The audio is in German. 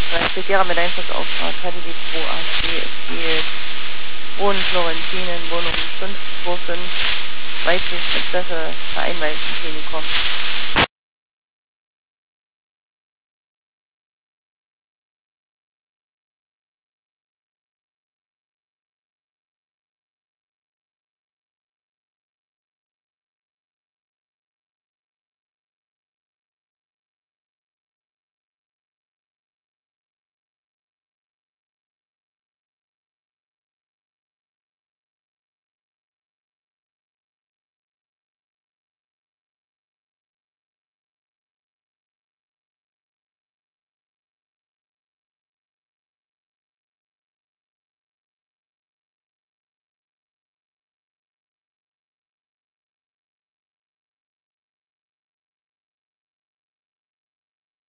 Spezieller mit Einflussauftrag, KDW Pro AG, es geht Wohnen Florentinen, Wohnung 525, Weitsicht, Adresse, Vereinweisen, Klinikum.